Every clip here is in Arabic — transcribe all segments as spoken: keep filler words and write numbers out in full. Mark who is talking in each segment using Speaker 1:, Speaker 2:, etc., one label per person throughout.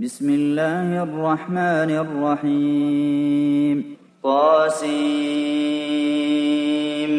Speaker 1: بسم الله الرحمن الرحيم طاسيم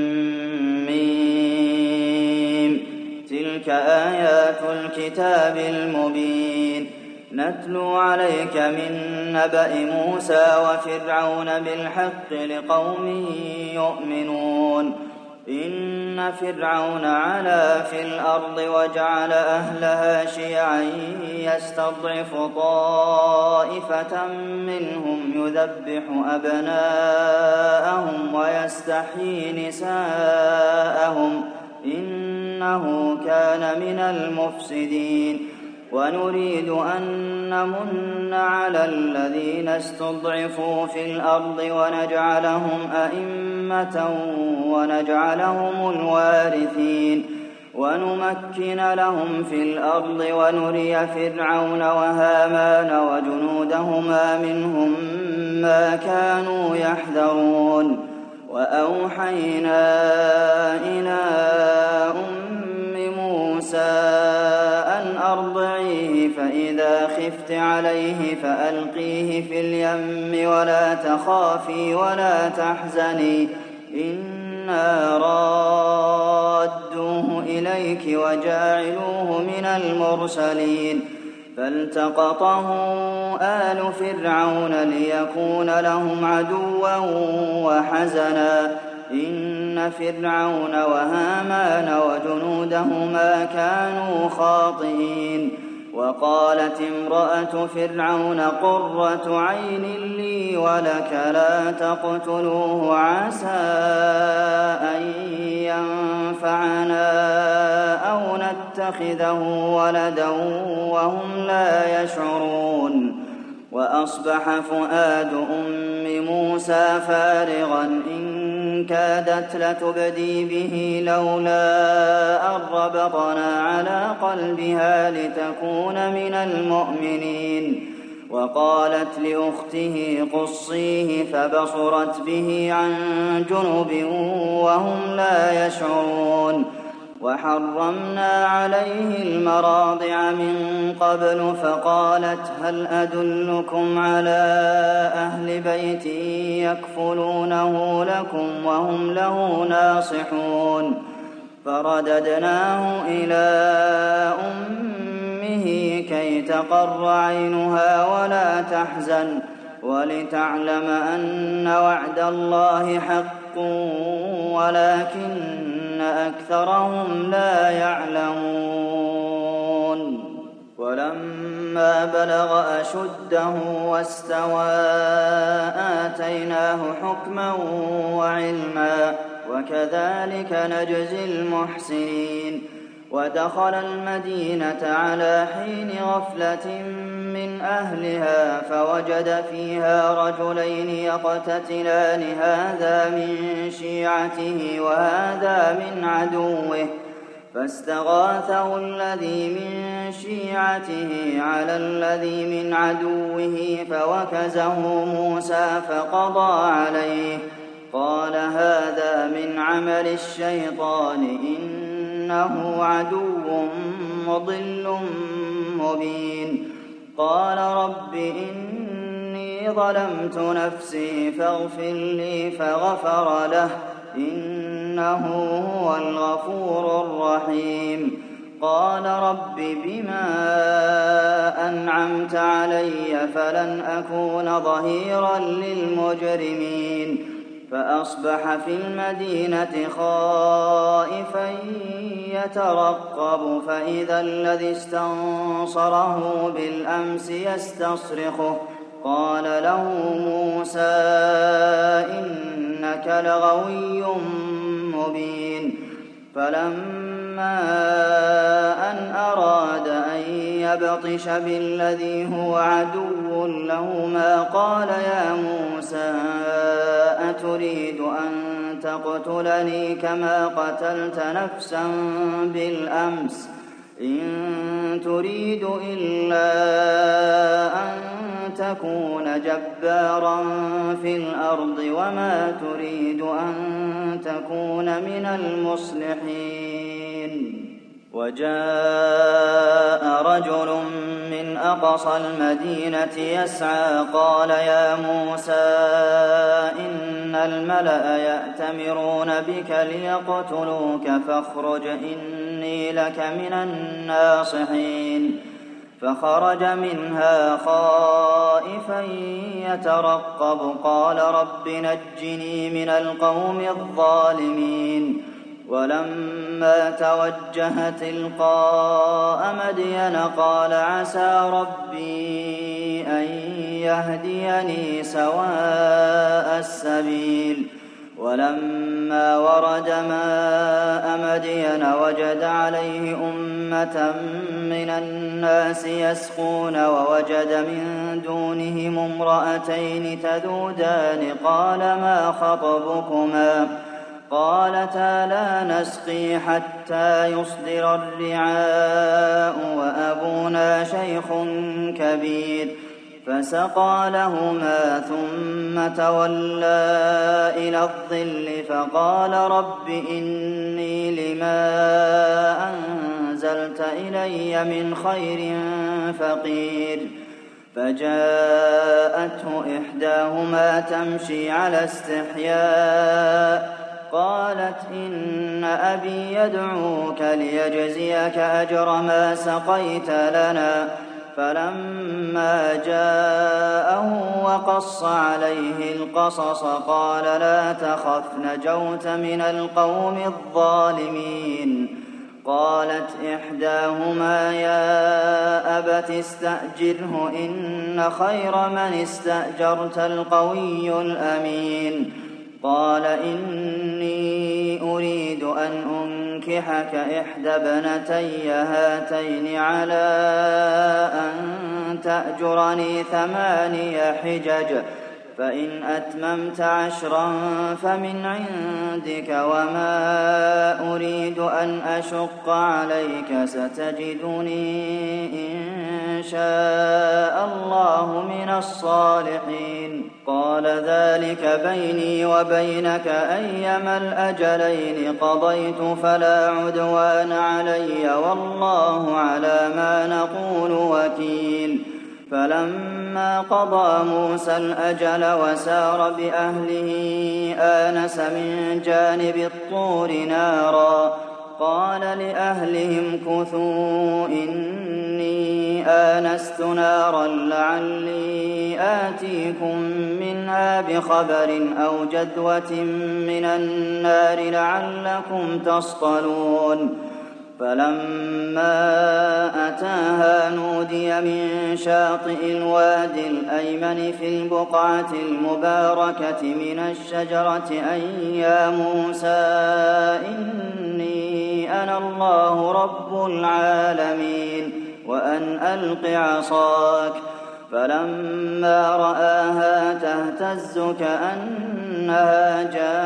Speaker 1: ميم تلك آيات الكتاب المبين نتلو عليك من نبأ موسى وفرعون بالحق لقوم يؤمنون إن فرعون علا في الأرض وجعل أهلها شيعا يستضعف طائفة منهم يذبح أبناءهم ويستحيي نساءهم إنه كان من المفسدين ونريد أن نمن على الذين استضعفوا في الأرض ونجعلهم أئمة ونجعلهم الوارثين ونمكن لهم في الأرض ونري فرعون وهامان وجنودهما منهم ما كانوا يحذرون وأوحينا إلى أم موسى أن أرضعيه فإذا خفت عليه فألقيه في اليم ولا تخافي ولا تحزني إنا رادوه إليك وجاعلوه من المرسلين فالتقطه آل فرعون ليكون لهم عدوا وحزنا إن فرعون وهامان وجنودهما كانوا خاطئين وقالت امرأة فرعون قرة عين لي ولك لا تقتلوه عسى أن ينفعنا أو نتخذه ولدا وهم لا يشعرون وأصبح فؤاد أم موسى فارغا إن كادت لتبدي به لولا أن ربطنا على قلبها لتكون من المؤمنين وقالت لأخته قصيه فبصرت به عن جنب وهم لا يشعرون وحرمنا عليه المراضع من قبل فقالت هل أدلكم على أهل بيت يكفلونه لكم وهم له ناصحون فرددناه إلى أمه كي تقر عينها ولا تحزن ولتعلم أن وعد الله حق ولكن أكثرهم لا يعلمون ولما بلغ أشده واستوى آتيناه حكما وعلما وكذلك نجزي المحسنين ودخل المدينة على حين غفلة من أهلها فوجد فيها رجلين يقتتلان هذا من شيعته وهذا من عدوه فاستغاثه الذي من شيعته على الذي من عدوه فوكزه موسى فقضى عليه قال هذا من عمل الشيطان إنه عدو مضل مبين قال رب إني ظلمت نفسي فاغفر لي فغفر له إنه هو الغفور الرحيم قال رب بما أنعمت علي فلن أكون ظهيرا للمجرمين فأصبح في المدينة خائفا يترقب فإذا الذي استنصره بالأمس يستصرخه قال له موسى إنك لغوي مبين فلما أن أراد أن يبطش بالذي هو عدو لهما قال يا موسى أتريد أن تقتلني كما قتلت نفسا بالأمس إن تريد إلا أن تكون جبارا في الأرض وما تريد أن تكون من المصلحين وجاء رجل من أقصى المدينة يسعى قال يا موسى إن الملأ يأتمرون بك ليقتلوك فاخرج إني لك من الناصحين فخرج منها خائفا يترقب قال رب نجني من القوم الظالمين ولما توجه تلقاء مدين قال عسى ربي أن يهديني سواء السبيل ولما ورد ماء مدين وجد عليه أمة من الناس يسقون ووجد من دونهم امرأتين تذودان قال ما خطبكما قالتا لا نسقي حتى يصدر الرعاء وأبونا شيخ كبير فسقى لهما ثم تولى إلى الظل فقال رب إني لما أنزلت إلي من خير فقير فجاءته إحداهما تمشي على استحياء قالت إن أبي يدعوك ليجزيك أجر ما سقيت لنا فلما جاءه وقص عليه القصص قال لا تخف نجوت من القوم الظالمين قالت إحداهما يا أبت استأجره إن خير من استأجرت القوي الأمين قال إني أريد أن أنكحك إحدى ابنتي هاتين على أن تأجرني ثماني حجج فإن أتممت عشرا فمن عندك وما أريد أن أشق عليك ستجدني إن شاء الله من الصالحين قال ذلك بيني وبينك أيما الأجلين قضيت فلا عدوان علي والله على ما نقول وكيل فلما قضى موسى الأجل وسار بأهله آنس من جانب الطور نارا قال لأهلهم كثوا إني آنست نارا لعلي آتيكم منها بخبر أو جدوة من النار لعلكم تصطلون فلما أتاها نودي من شاطئ الوادي الأيمن في البقعة المباركة من الشجرة أن يا موسى إني أنا الله رب العالمين وأن ألق عصاك فلما رآها تهتز كأنها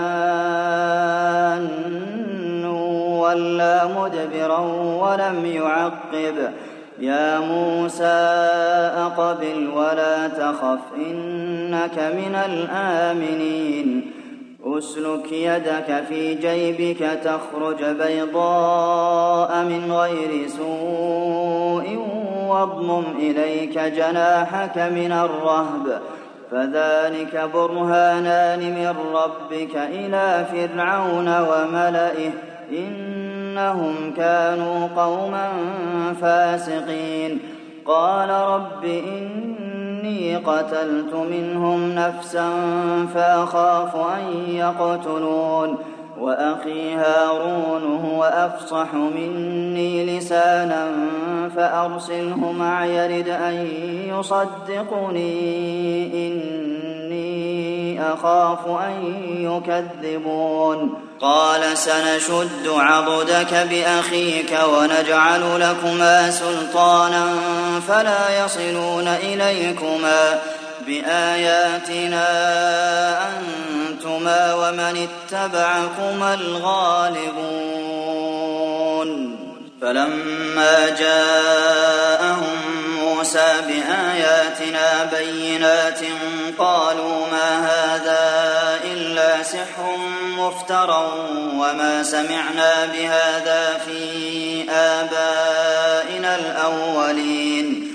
Speaker 1: جان وَلَّى مُدْبِرًا وَلَمْ يُعَقِّبْ يَا مُوسَىٰ أَقْبِلْ وَلَا تَخَفْ إِنَّكَ مِنَ الْآمِنِينَ أُسْلُكْ يَدَكَ فِي جَيْبِكَ تَخْرُجْ بَيْضَاءَ مِنْ غَيْرِ سُوءٍ وَاضْمُمْ إِلَيْكَ جَنَاحَكَ مِنَ الرَّهْبِ فَذَٰلِكَ بُرْهَانَانِ مِن رَّبِّكَ إِلَىٰ فِرْعَوْنَ وَمَلَئِهِ إنهم كانوا قوما فاسقين قال رب إني قتلت منهم نفسا فأخاف أن يقتلون وأخي هارون هو أفصح مني لسانا فأرسله معي يرد أن يصدقني إني أخاف أن يكذبون قال سنشد عضدك بأخيك ونجعل لكما سلطانا فلا يصلون إليكما بآياتنا أنتما ومن اتبعكما الغالبون فلما جاءهم موسى بآياتنا بينات قالوا ما هذا إلا سحر مفترى وما سمعنا بهذا في آبائنا الأولين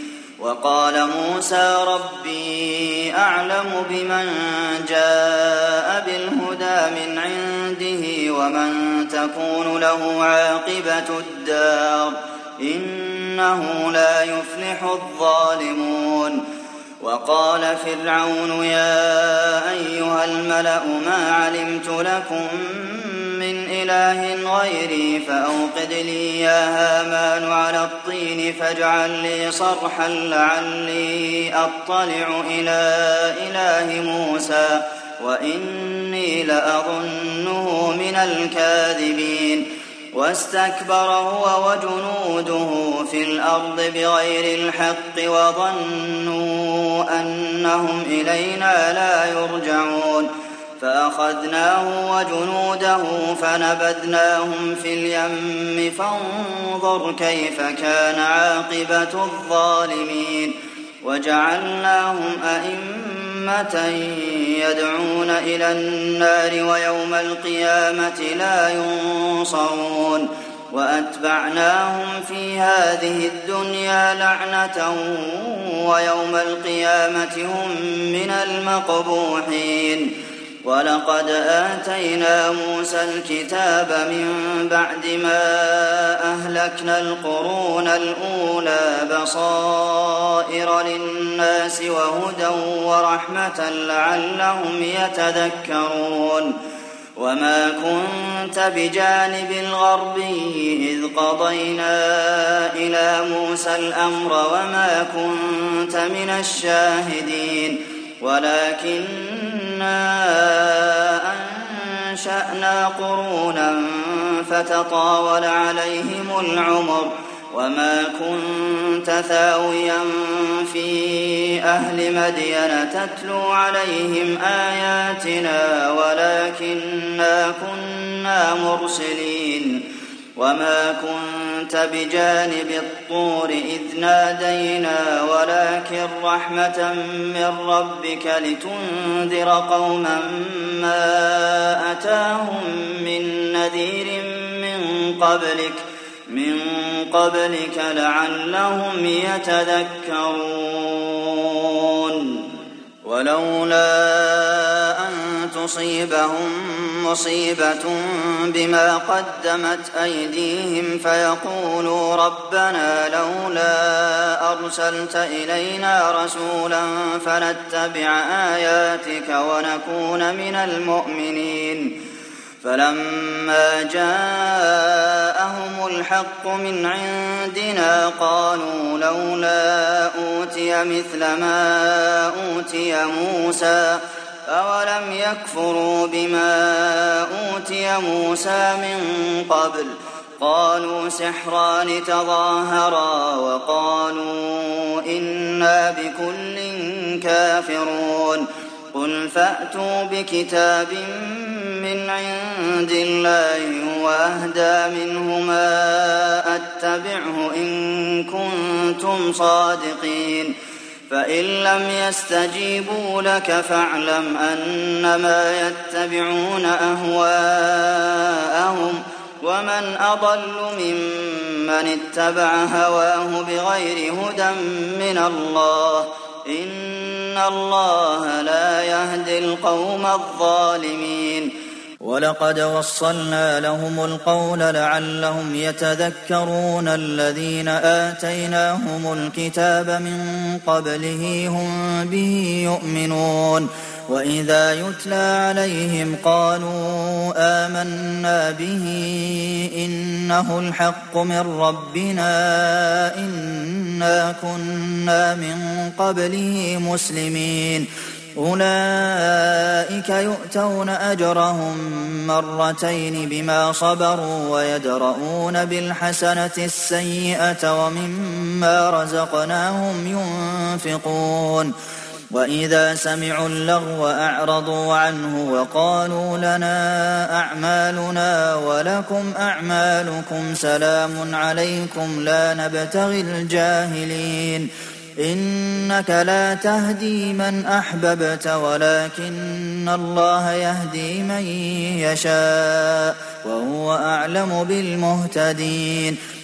Speaker 1: وقال موسى ربي أعلم بمن جاء بالهدى من عنده ومن تكون له عاقبة الدار إنه لا يفلح الظالمون وقال فرعون يا أيها الملأ ما علمت لكم من إله غيري فأوقد لي يا هامان على الطين فاجعل لي صرحا لعلي أطلع إلى إله موسى وإني لأظنه من الكاذبين واستكبر هو وجنوده في الأرض بغير الحق وظنوا أنهم إلينا لا يرجعون فأخذناه وجنوده فنبذناهم في اليم فانظر كيف كان عاقبة الظالمين وجعلناهم أئمة يدعون إلى النار ويوم القيامة لا ينصرون وأتبعناهم في هذه الدنيا لعنة ويوم القيامة هم من المقبوحين ولقد آتينا موسى الكتاب من بعد ما أهلكنا القرون الأولى بصائر للناس وهدى ورحمة لعلهم يتذكرون وما كنت بجانب الغربي إذ قضينا إلى موسى الأمر وما كنت من الشاهدين ولكننا أنشأنا قرونا فتطاول عليهم العمر وما كنت ثاويا في أهل مدين تتلو عليهم آياتنا ولكننا كنا مرسلين وما كنت بجانب الطور إذ نادينا ولكن رحمة من ربك لتنذر قوما ما أتاهم من نذير من قبلك من قبلك لعلهم يتذكرون ولولا أن تصيبهم مصيبة بما قدمت أيديهم فيقولوا ربنا لولا أرسلت إلينا رسولا فنتبع آياتك ونكون من المؤمنين فلما جاءهم الحق من عندنا قالوا لولا أوتي مثل ما أوتي موسى أولم يكفروا بما أوتي موسى من قبل قالوا سحران تظاهرا وقالوا إنا بكل كافرون قل فأتوا بكتاب من عند الله وأهدى منه ما أتبعه إن كنتم صادقين فإن لم يستجيبوا لك فاعلم أنما يتبعون أهواءهم ومن أضل ممن اتبع هواه بغير هدى من الله إن الله لا يهدي القوم الظالمين
Speaker 2: ولقد وصلنا لهم القول لعلهم يتذكرون الذين آتيناهم الكتاب من قبله هم به يؤمنون وإذا يتلى عليهم قالوا آمنا به إنه الحق من ربنا إنا كنا من قبله مسلمين أولئك يؤتون أجرهم مرتين بما صبروا ويدرؤون بالحسنة السيئة ومما رزقناهم ينفقون وإذا سمعوا اللغو أعرضوا عنه وقالوا لنا أعمالنا ولكم أعمالكم سلام عليكم لا نبتغي الجاهلين إنك لا تهدي من أحببت ولكن الله يهدي من يشاء وهو أعلم بالمهتدين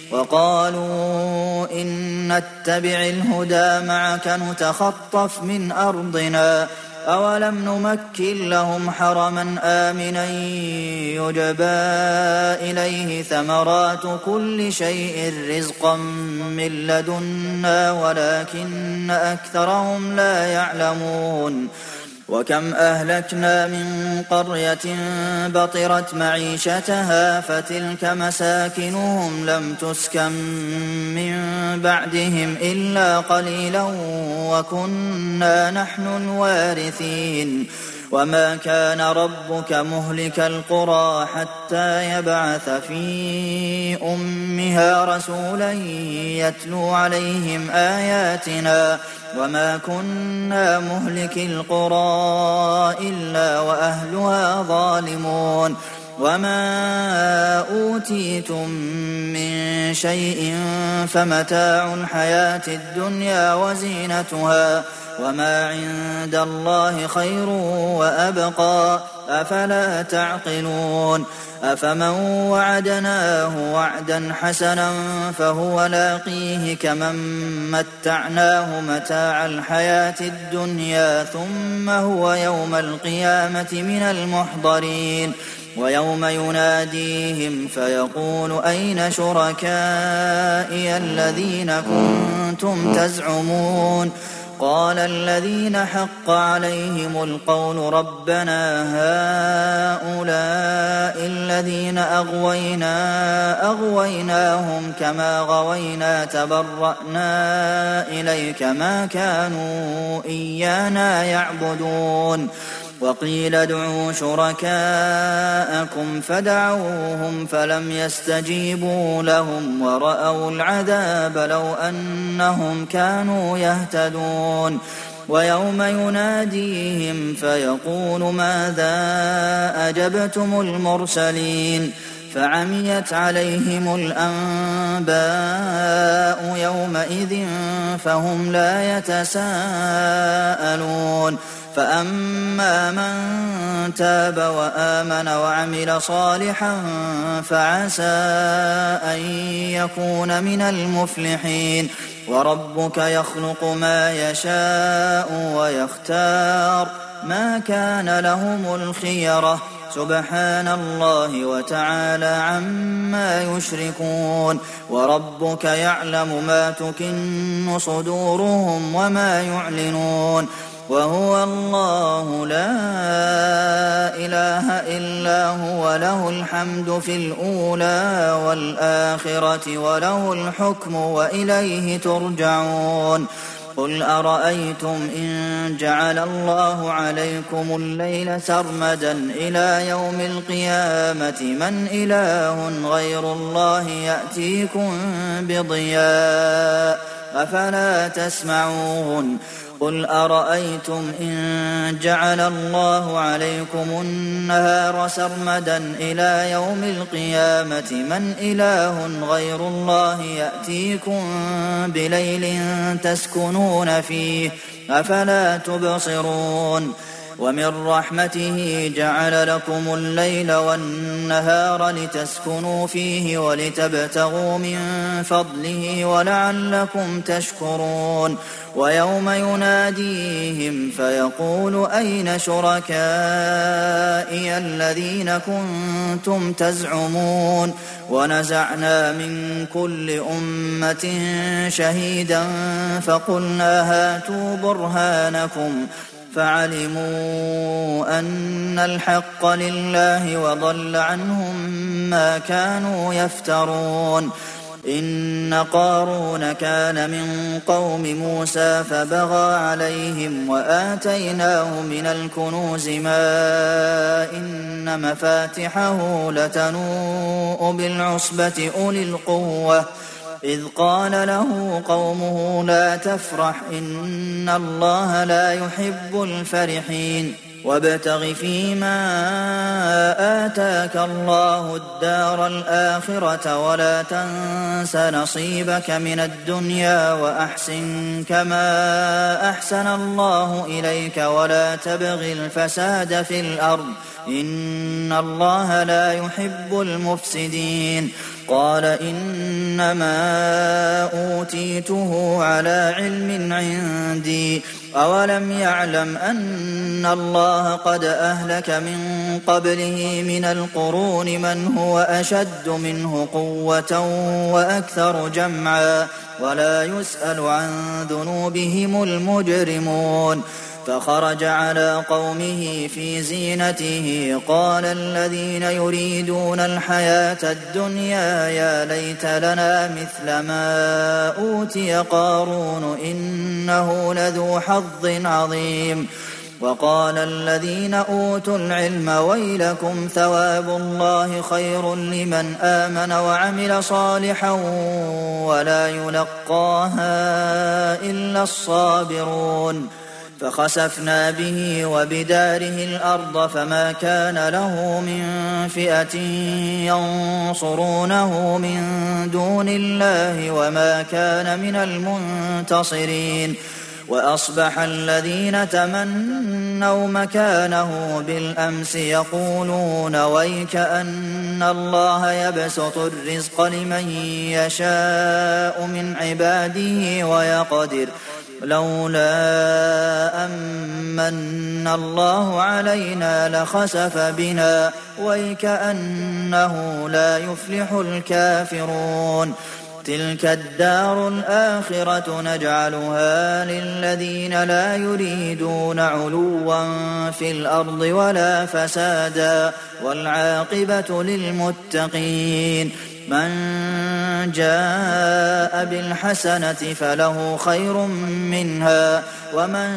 Speaker 2: وقالوا إن نتبع الهدى معك نتخطف من أرضنا أولم نمكن لهم حرما آمنا يجبى إليه ثمرات كل شيء رزقا من لدنا ولكن أكثرهم لا يعلمون وكم أهلكنا من قرية بطرت معيشتها فتلك مساكنهم لم تسكن من بعدهم إلا قليلا وكنا نحن الوارثين وما كان ربك مهلك القرى حتى يبعث في أمها رسولا يتلو عليهم آياتنا وما كنا مهلك القرى إلا وأهلها ظالمون وما أوتيتم من شيء فمتاع الحياة الدنيا وزينتها وما عند الله خير وأبقى أفلا تعقلون أفمن وعدناه وعدا حسنا فهو لاقيه كمن متعناه متاع الحياة الدنيا ثم هو يوم القيامة من المحضرين ويوم يناديهم فيقول أين شركائي الذين كنتم تزعمون قال الذين حق عليهم القول ربنا هؤلاء الذين أغوينا أغويناهم كما غوينا تبرأنا إليك ما كانوا إيانا يعبدون وقيل ادعوا شركاءكم فدعوهم فلم يستجيبوا لهم ورأوا العذاب لو أنهم كانوا يهتدون ويوم يناديهم فيقول ماذا أجبتم المرسلين فعميت عليهم الأنباء يومئذ فهم لا يتساءلون فأما من تاب وآمن وعمل صالحا فعسى أن يكون من المفلحين وربك يخلق ما يشاء ويختار ما كان لهم الخيرة سبحان الله وتعالى عما يشركون وربك يعلم ما تكن صدورهم وما يعلنون وهو الله لا إله إلا هو له الحمد في الأولى والآخرة وله الحكم وإليه ترجعون قل أرأيتم إن جعل الله عليكم الليل سرمدا إلى يوم القيامة من إله غير الله يأتيكم بضياء أفلا تسمعون قل أرأيتم إن جعل الله عليكم النهار سرمدا إلى يوم القيامة من إله غير الله يأتيكم بليل تسكنون فيه أفلا تبصرون ومن رحمته جعل لكم الليل والنهار لتسكنوا فيه ولتبتغوا من فضله ولعلكم تشكرون ويوم يناديهم فيقول أين شركائي الذين كنتم تزعمون ونزعنا من كل أمة شهيدا فقلنا هاتوا برهانكم فعلموا أن الحق لله وضل عنهم ما كانوا يفترون إن قارون كان من قوم موسى فبغى عليهم وآتيناه من الكنوز ما إن مفاتحه لتنوء بالعصبة أولي القوة إذ قال له قومه لا تفرح إن الله لا يحب الفرحين وابتغ فيما آتاك الله الدار الآخرة ولا تنس نصيبك من الدنيا وأحسن كما أحسن الله إليك ولا تبغ الفساد في الأرض إن الله لا يحب المفسدين قال إنما أوتيته على علم عندي أولم يعلم أن الله قد أهلك من قبله من القرون من هو أشد منه قوة وأكثر جمعا ولا يسأل عن ذنوبهم المجرمون فخرج على قومه في زينته قال الذين يريدون الحياة الدنيا يا ليت لنا مثل ما أوتي قارون إنه لذو حظ عظيم وقال الذين أوتوا العلم ويلكم ثواب الله خير لمن آمن وعمل صالحا ولا يلقاها إلا الصابرون فخسفنا به وبداره الأرض فما كان له من فئة ينصرونه من دون الله وما كان من المنتصرين وأصبح الذين تمنوا مكانه بالأمس يقولون ويك أن الله يبسط الرزق لمن يشاء من عباده ويقدر لولا أمن الله علينا لخسف بنا ويكأنه لا يفلح الكافرون تلك الدار الآخرة نجعلها للذين لا يريدون علوا في الأرض ولا فسادا والعاقبة للمتقين من جاء بالحسنة فله خير منها ومن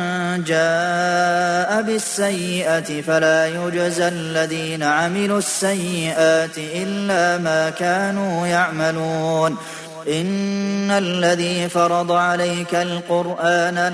Speaker 2: جاء بالسيئة فلا يجزى الذين عملوا السيئات إلا ما كانوا يعملون إن الذي فرض عليك القرآن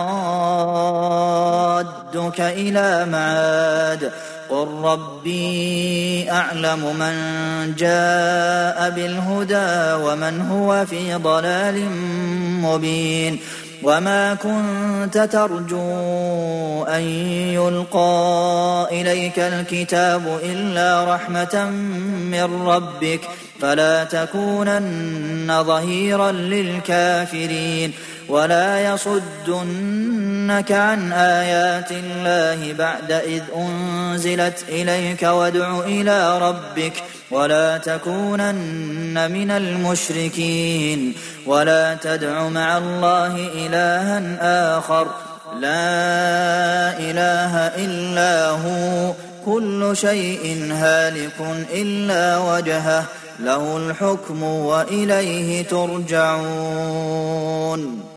Speaker 2: لرادك إلى معاد قل ربي أعلم من جاء بالهدى ومن هو في ضلال مبين وما كنت ترجو أن يلقى إليك الكتاب إلا رحمة من ربك فلا تكونن ظهيرا للكافرين ولا يصدنك عن آيات الله بعد إذ أنزلت إليك وادع إلى ربك ولا تكونن من المشركين ولا تدع مع الله إلها آخر لا إله إلا هو كل شيء هالك إلا وجهه له الحكم وإليه ترجعون.